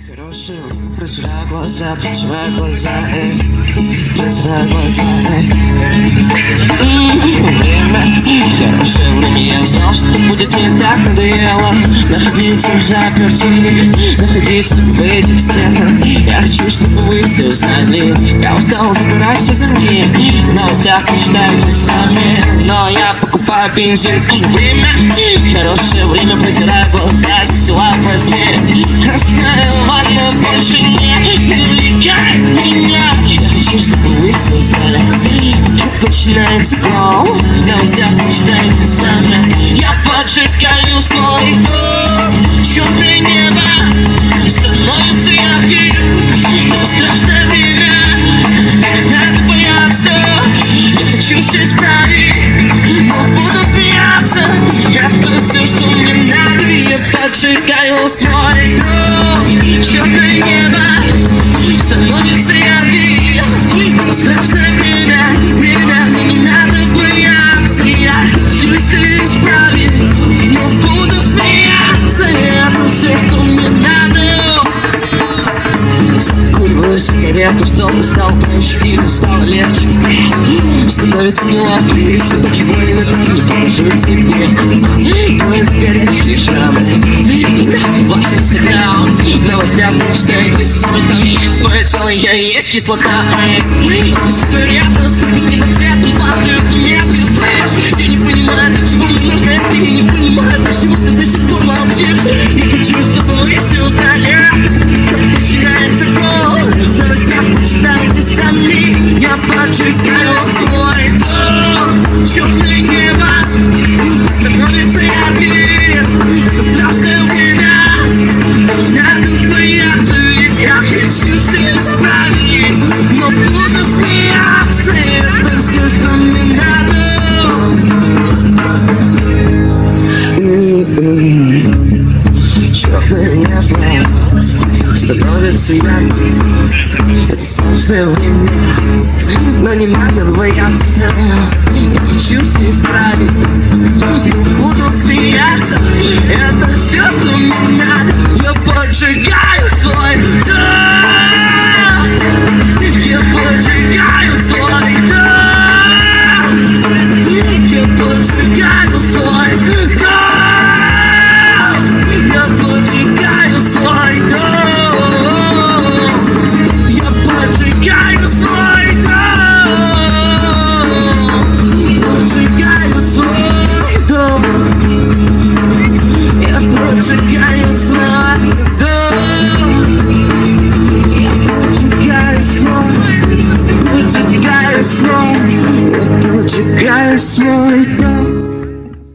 Хороший, протирай глаза, эй. Протирай глаза, эй. Время, хорошее время. Я знал, что будет не так надоело находиться в заперти, находиться в этих стенах. Я хочу, чтобы вы все узнали. Я устал забирать все замки, в новостях почитайте сами. Но я покупаю бензин и время. Хорошее время, протирай глаза, застилаю постель. Красная ванна больше не привлекает меня. Я хочу, чтобы вы все знали. Как начинается гол, в новостях почитайте сами. Я поджигаю свой дом, черное небо становится ярким. Это страшное время, не надо бояться. Я хочу все исправить, но буду смеяться. Это все, что мне надо. Я поджигаю свой дом, черное небо становится ярким. Это страшное время, но не надо бояться. Я хочу все исправить, но буду смеяться. Это все, что мне надо. Закуриваю сигарету, чтобы стало проще или стало легче. Становится неловко, и все, почему иногда не покажу тебе. Мои горячие шрамы во всех цветах. В новостях почитайте сами, там есть мое тело, я и есть кислота. Сигарета с каким-то цветом падают у меня без плеч. Я не понимаю, для чего мне нужно это. Я не понимаю, почему ты до сих пор молчишь. Я хочу, чтобы вы все узнали. Начинается гол, в новостях почитайте сами. Я поджигаю свой дом, черное небо становится ярким. Это страшное время, не надо бояться. Ведь я хочу все исправить, но буду смеяться. Это все, что мне надо. Черное небо становится ярким. Это страшное время, но не надо бояться. Я хочу все исправить, но буду смеяться. Это все, что мне надо. Я поджигаю свой дом. Я поджигаю свой дом. Я поджигаю свой дом. Я поджигаю свой дом. Я поджигаю свой дом. Я поджигаю свой дом. Я поджигаю свой дом. Я поджигаю свой дом.